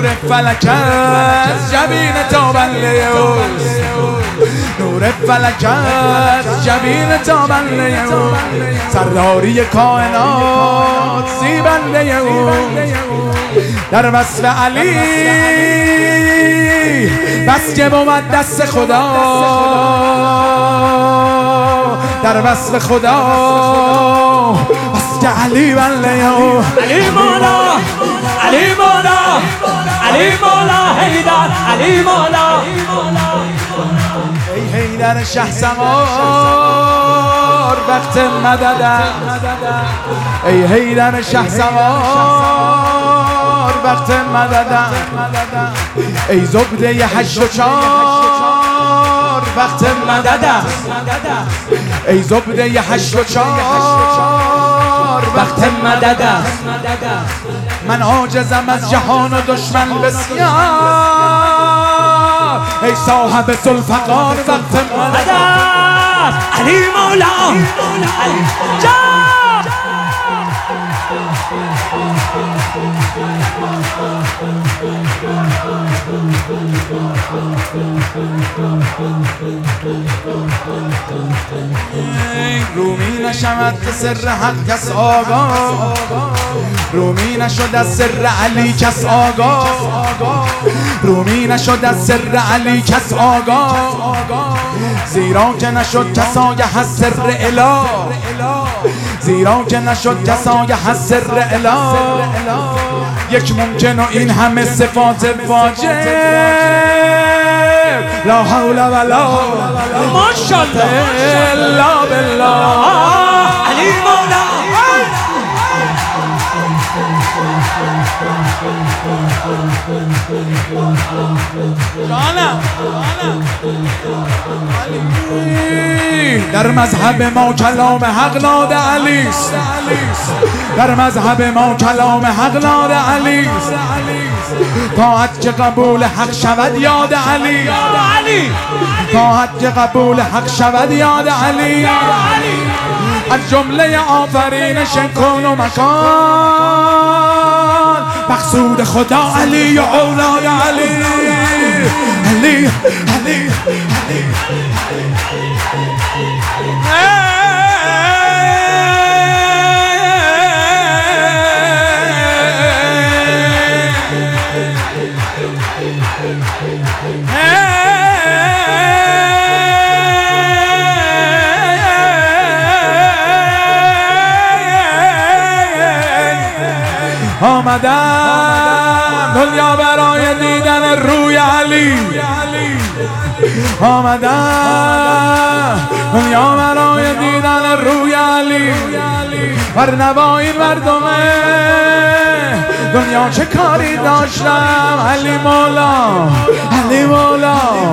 نور فلک از جبین تا بله اوست، نور فلک از جبین تا بله اوست، سرداری کائنات زیبنده اوست. در وصف علی بس که بود دست خدا، در وصف خدا بس که علی بله اوست. علی مولا، علی مولا، علی مولا حیدر، علی مولا. ای حیدر شهسوار وقت مدد، ای حیدر شهسوار وقت مدد، ای زبده 8 و 4 وقت مدد، ای زبده 8 و 4 وقت مدد. من عاجزم از جهان و دشمن بسیار، ای صاحب ذوالفقار وقت مدد. علی مولا، علی جان. رومی نشود که سر حق کس آگاه، رومی نشد از سر علی کس آگاه، رومی نشد از سر علی کس آگاه، زیرا که نشد کس آگه از سر اله، زیرا که نشد کس آگه از سر اله. یک ممکن و این همه صفات واجب، لا حول ولا ماشاءالله الا بالله. علی مولا، جانم در مذهب ما کلام حق ناد علی است، در مذهب ما کلام حق ناد علی است، طاعت که قبول حق شود یاد علی، طاعت که قبول حق شود یاد علی. از جمله آفرینش کون و مکان، مقصود خدا علی و اولای علی، علی علی علی. آمدم دنیا برای دیدن روی علی، آمدم دنیا برای دیدن روی علی. ورنه این مردم دنیا چه کاری داشتم. علی مولا، علی مولا.